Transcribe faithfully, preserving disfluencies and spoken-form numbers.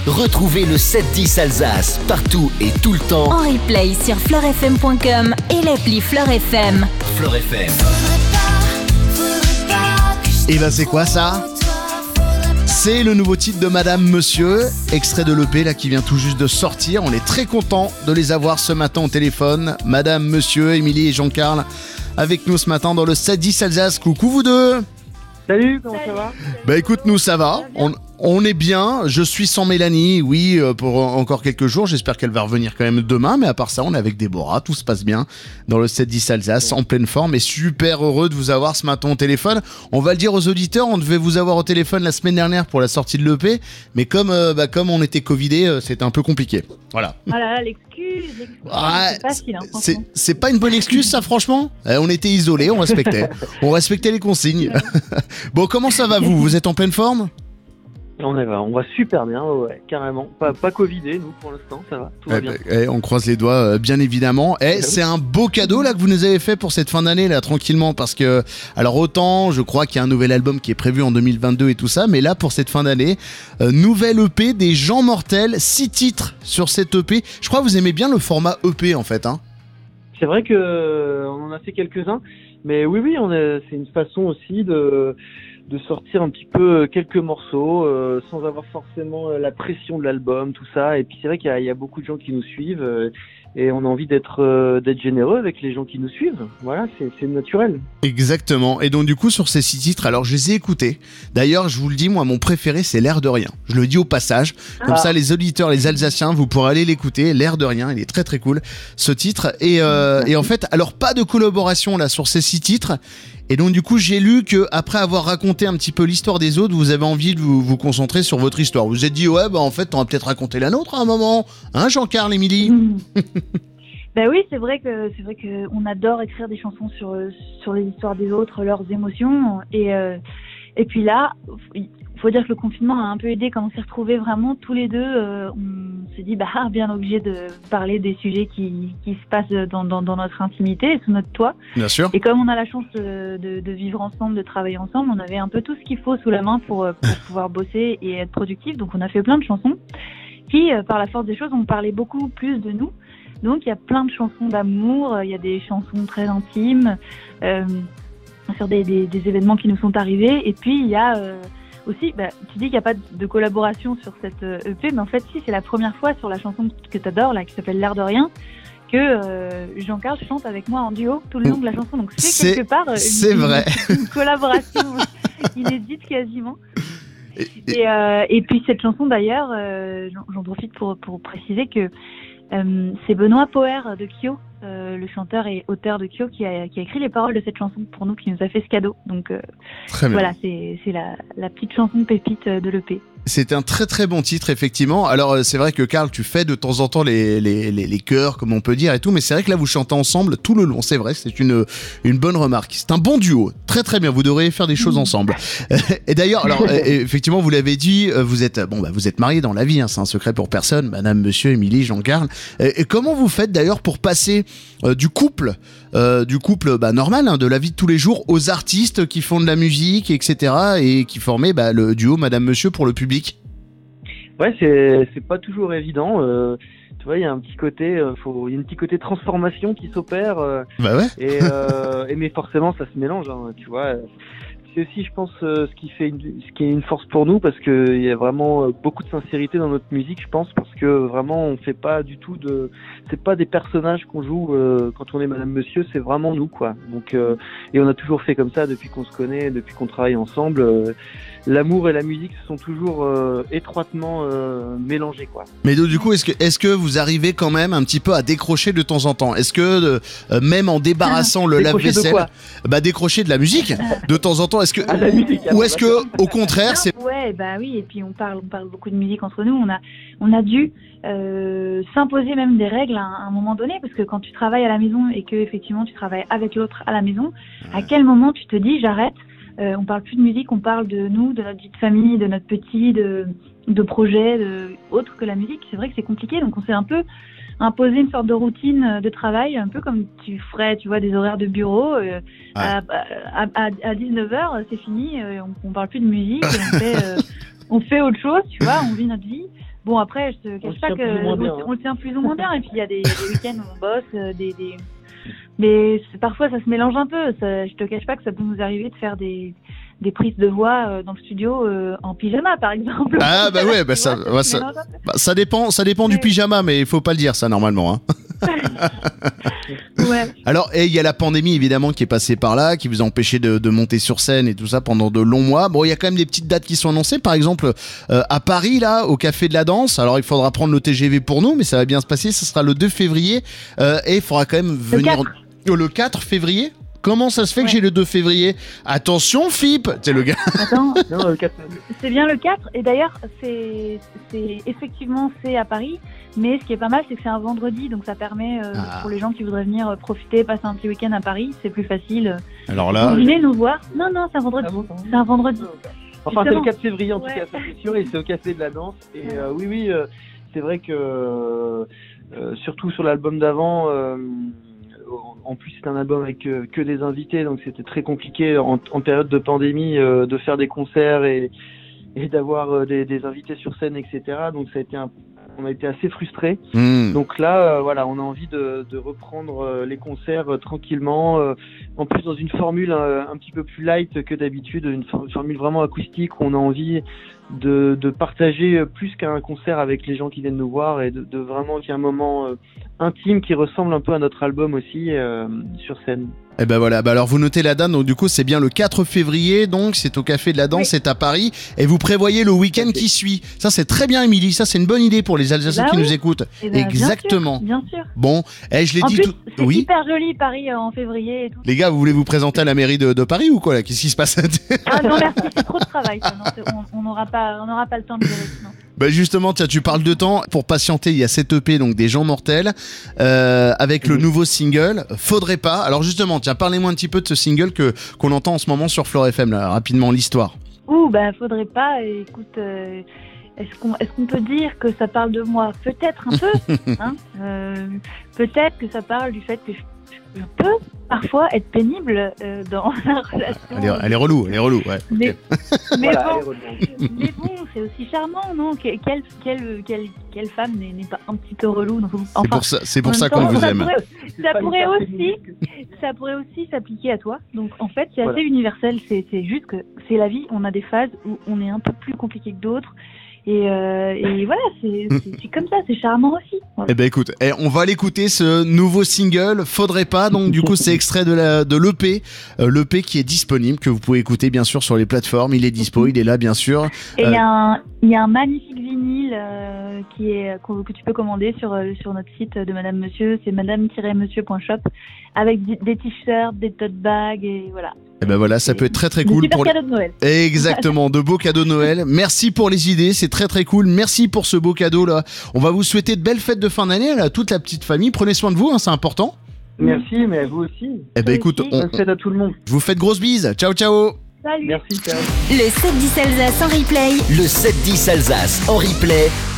Retrouvez le sept dix Alsace partout et tout le temps en replay sur fleur f m point com et l'appli Fleur F M. Fleur F M. Et ben c'est quoi ça ? C'est le nouveau titre de Madame Monsieur, extrait de l'E P là qui vient tout juste de sortir. On est très content de les avoir ce matin au téléphone. Madame Monsieur, Émilie et Jean-Carl avec nous ce matin dans le sept dix Alsace. Coucou vous deux. Salut, comment ça va ? Bah écoute, nous ça va, on, on est bien, je suis sans Mélanie, oui, pour encore quelques jours, j'espère qu'elle va revenir quand même demain, mais à part ça, on est avec Déborah, tout se passe bien dans le sept dix Alsace, en pleine forme, et super heureux de vous avoir ce matin au téléphone. On va le dire aux auditeurs, on devait vous avoir au téléphone la semaine dernière pour la sortie de l'E P, mais comme, euh, bah, comme on était covidé, euh, c'était un peu compliqué, voilà. Voilà, l'excuse, l'excuse, Ouais, c'est facile, hein, c'est, franchement. c'est pas une bonne excuse ça franchement, eh, on était isolés, on respectait, on respectait les consignes. Bon, comment ça va vous ? Vous êtes en pleine forme ? On va, on va super bien, ouais, carrément. Pas, pas covidé, nous, pour l'instant, ça va, tout va Eh bien. ben, eh, on croise les doigts, euh, bien évidemment. Eh, c'est un beau cadeau là que vous nous avez fait pour cette fin d'année là, tranquillement, parce que, alors autant, je crois qu'il y a un nouvel album qui est prévu en deux mille vingt-deux et tout ça, mais là pour cette fin d'année, euh, nouvelle E P des Gens Mortels, six titres sur cette E P. Je crois que vous aimez bien le format E P en fait, hein. C'est vrai que euh, on en a fait quelques-uns, mais oui, oui, on a, c'est une façon aussi de de sortir un petit peu quelques morceaux euh, sans avoir forcément la pression de l'album, tout ça. Et puis c'est vrai qu'il y a, il y a beaucoup de gens qui nous suivent euh, et on a envie d'être euh, d'être généreux avec les gens qui nous suivent. Voilà, c'est, c'est naturel. Exactement. Et donc du coup sur ces six titres, alors je les ai écoutés. D'ailleurs, je vous le dis, moi mon préféré c'est L'air de rien. Je le dis au passage. Comme Ah. ça, les auditeurs, les Alsaciens, vous pourrez aller l'écouter. L'air de rien, il est très très cool ce titre. Et, euh, et en fait, alors pas de collaboration là sur ces six titres. Et donc du coup, j'ai lu que après avoir raconté un petit peu l'histoire des autres, vous avez envie de vous, vous concentrer sur votre histoire. Vous vous êtes dit ouais, bah en fait, on va peut-être raconter la nôtre à un moment, hein, Jean-Carl, Émilie. Mmh. Bah oui, c'est vrai que c'est vrai que on adore écrire des chansons sur sur les histoires des autres, leurs émotions, et euh, et puis là, il faut dire que le confinement a un peu aidé quand on s'est retrouvés vraiment tous les deux. Euh, on s'est dit bah bien obligé de parler des sujets qui qui se passent dans dans, dans notre intimité, sous notre toit. Bien sûr. Et comme on a la chance de, de, de vivre ensemble, de travailler ensemble, on avait un peu tout ce qu'il faut sous la main pour pour pouvoir bosser et être productif. Donc on a fait plein de chansons qui, par la force des choses, ont parlé beaucoup plus de nous. Donc il y a plein de chansons d'amour, il y a des chansons très intimes euh, sur des, des, des événements qui nous sont arrivés. Et puis il y a euh, aussi, bah, tu dis qu'il n'y a pas de collaboration sur cette E P, mais en fait si, c'est la première fois sur la chanson que tu adores, là, qui s'appelle L'air de rien, que euh, Jean-Carl chante avec moi en duo tout le long de la chanson. Donc c'est, C'est- quelque part une, c'est vrai. une, une collaboration inédite quasiment. Et- et- Et, euh, et puis cette chanson d'ailleurs, euh, j'en, j'en profite pour, pour préciser que euh, c'est Benoît Poher de Kyo, euh, le chanteur et auteur de Kyo, qui a, qui a écrit les paroles de cette chanson pour nous, qui nous a fait ce cadeau. Donc euh, Très bien. voilà, c'est, c'est la, la petite chanson pépite de l'E P. C'est un très très bon titre effectivement. Alors euh, c'est vrai que Carl, tu fais de temps en temps les, les, les, les chœurs comme on peut dire et tout, mais c'est vrai que là vous chantez ensemble tout le long, c'est vrai, c'est une, une bonne remarque. C'est un bon duo, très très bien, vous devriez faire des choses ensemble. Et d'ailleurs, alors euh, effectivement vous l'avez dit, euh, vous êtes bon bah vous êtes mariés dans la vie, hein, c'est un secret pour personne, Madame, Monsieur, Émilie, Jean-Carl. Et, et comment vous faites d'ailleurs pour passer euh, du couple, euh, du couple bah, normal, hein, de la vie de tous les jours, aux artistes qui font de la musique, et cetera et qui formaient bah, le duo Madame Monsieur pour le public? Ouais, c'est c'est pas toujours évident. Euh, tu vois, il y a un petit côté, euh, faut, il y a un petit côté transformation qui s'opère. Euh, Bah ouais. et, euh, et mais forcément, ça se mélange. Hein, tu vois. C'est aussi, je pense, euh, ce qui fait une, ce qui est une force pour nous, parce que il y a vraiment euh, beaucoup de sincérité dans notre musique, je pense, parce que vraiment, on fait pas du tout de, c'est pas des personnages qu'on joue euh, quand on est Madame Monsieur, c'est vraiment nous, quoi. Donc, euh, et on a toujours fait comme ça depuis qu'on se connaît, depuis qu'on travaille ensemble. Euh, l'amour et la musique se sont toujours euh, étroitement euh, mélangés, quoi. Mais donc, du coup, est-ce que, est-ce que vous arrivez quand même un petit peu à décrocher de temps en temps? Est-ce que euh, même en débarrassant le Décrocher de lave-vaisselle, quoi bah décrocher de la musique de temps en temps? Est-ce que Ah, la musique, ou alors, est-ce que au contraire c'est Ouais, bah oui, et puis on parle, on parle beaucoup de musique entre nous. On a, on a dû euh, s'imposer même des règles à, à un moment donné, parce que quand tu travailles à la maison et que effectivement tu travailles avec l'autre à la maison, à quel moment tu te dis j'arrête? Euh, on parle plus de musique, on parle de nous, de notre vie de famille, de notre petit, de, de projets, de autre que la musique. C'est vrai que c'est compliqué, donc on s'est un peu imposer une sorte de routine de travail, un peu comme tu ferais, tu vois, des horaires de bureau. Euh, ouais. à, à, à, à dix-neuf heures, c'est fini, euh, on, on parle plus de musique, on fait, euh, on fait autre chose, tu vois, on vit notre vie. Bon, après, je te On cache le pas tient plus ou moins que bien, on, hein. on le tient plus ou moins bien. Et puis, il y a des, des week-ends où on bosse, euh, des, des... mais c'est- parfois, ça se mélange un peu. Ça, je te cache pas que ça peut nous arriver de faire des, des prises de voix euh, dans le studio euh, en pyjama, par exemple. Ah bah ouais, bah Tu ça, vois, ouais, se ça, mélange un peu. bah, ça dépend, ça dépend du Ouais. pyjama, mais il faut pas le dire ça normalement. Hein. Ouais. Alors, et il y a la pandémie évidemment qui est passée par là, qui vous a empêché de, de monter sur scène et tout ça pendant de longs mois. Bon, il y a quand même des petites dates qui sont annoncées, par exemple euh, à Paris là, au Café de la Danse. Alors, il faudra prendre le T G V pour nous, mais ça va bien se passer. Ce sera le deux février euh, et il faudra quand même venir quatre. Oh, le quatre février. Comment ça se fait que Ouais. j'ai le deux février? Attention, Philippe, c'est le gars. Attends, Non, le quatre- c'est bien le quatre. Et d'ailleurs, c'est, c'est effectivement c'est à Paris. Mais ce qui est pas mal, c'est que c'est un vendredi, donc ça permet euh, Ah. pour les gens qui voudraient venir euh, profiter, passer un petit week-end à Paris, c'est plus facile. Alors Vous là, venez nous voir. Non, non, c'est un vendredi. Ah bon C'est un vendredi. Enfin, c'est Justement. le quatre février en tout Ouais. cas, ça c'est sûr, et c'est au Café de la Danse. Et euh, oui, oui, euh, c'est vrai que euh, euh, surtout sur l'album d'avant, euh, en plus c'est un album avec euh, que des invités, donc c'était très compliqué en, en période de pandémie euh, de faire des concerts et, et d'avoir euh, des, des invités sur scène, et cetera. Donc ça a été un, on a été assez frustrés. hmm. Donc là, euh, voilà, on a envie de, de reprendre euh, les concerts euh, tranquillement. euh, en plus, dans une formule euh, un petit peu plus light que d'habitude, une, for- formule vraiment acoustique où on a envie de, de partager euh, plus qu'un concert avec les gens qui viennent nous voir et de, de vraiment qu'il y ait un moment euh, intime qui ressemble un peu à notre album aussi euh, sur scène. Eh ben voilà, bah alors vous notez la date, donc du coup c'est bien le quatre février, donc c'est au Café de la Danse, Oui. c'est à Paris, et vous prévoyez le week-end qui suit. Ça c'est très bien, Émilie, ça c'est une bonne idée pour les Alsaciens Bah qui oui. nous écoutent. Eh ben, bien Exactement. sûr, Bien sûr. Bon, eh, je l'ai En dit plus, tout. c'est Oui. hyper joli Paris euh, en février et tout. Les gars, vous voulez vous présenter à la mairie de, de Paris ou quoi là? Qu'est-ce qui se passe? Ah non, merci, c'est trop de travail. Ça. Non, c'est- on on n'aura pas, on n'aura pas le temps de gérer sinon. Bah justement, tiens, tu parles de temps. Pour patienter, il y a cette E P, donc des gens mortels, euh, avec le Mhm. nouveau single, Faudrait pas. Alors justement, tiens, parlez-moi un petit peu de ce single que qu'on entend en ce moment sur Floor F M, là, rapidement, l'histoire. Ouh, bah faudrait pas. Et écoute, euh, est-ce qu'on, est-ce qu'on peut dire que ça parle de moi? Peut-être un peu. Hein euh, peut-être que ça parle du fait que je, je peux parfois être pénible euh, dans la relation. Elle est, elle est relou, elle est relou, ouais. Mais, ok. mais Voilà, bon, et redonne. mais bon, c'est aussi charmant, non? Que- Quelle, quelle, quelle, quelle femme n'est, n'est pas un petit peu relou? Donc, C'est enfin, pour ça, c'est pour en ça même qu'on temps, vous ça aime. pourrait- C'est ça pas pourrait hyper aussi, féministe. ça pourrait aussi s'appliquer à toi. Donc en fait, c'est Voilà. assez universel. C'est, c'est juste que c'est la vie. On a des phases où on est un peu plus compliqué que d'autres. Et, euh, et voilà, c'est, c'est, c'est comme ça. C'est charmant aussi. Voilà. Eh ben écoute, eh, on va l'écouter ce nouveau single, Faudrait pas. Donc du coup, c'est extrait de la de l'E P, euh, l'E P qui est disponible, que vous pouvez écouter bien sûr sur les plateformes. Il est dispo, il est là bien sûr. Et il Euh, y a un, il y a un magnifique vinyle euh, qui est qu'on- que tu peux commander sur euh, sur notre site de Madame Monsieur. C'est madame-monsieur point shop avec di- des t-shirts, des tote bags et voilà. Eh ben voilà, ça peut être très très Des cool super pour les... cadeaux de Noël. Exactement, de beaux cadeaux de Noël. Merci pour les idées, c'est très très cool. Merci pour ce beau cadeau là. On va vous souhaiter de belles fêtes de fin d'année à toute la petite famille. Prenez soin de vous, hein, c'est important. Merci, mais à vous aussi. Eh ben Toi écoute, aussi. on, Bonne fête à tout le monde. je vous fais de grosses bises. Ciao ciao. Salut. Merci, ciao. Le sept dix Alsace en replay. Le sept dix Alsace en replay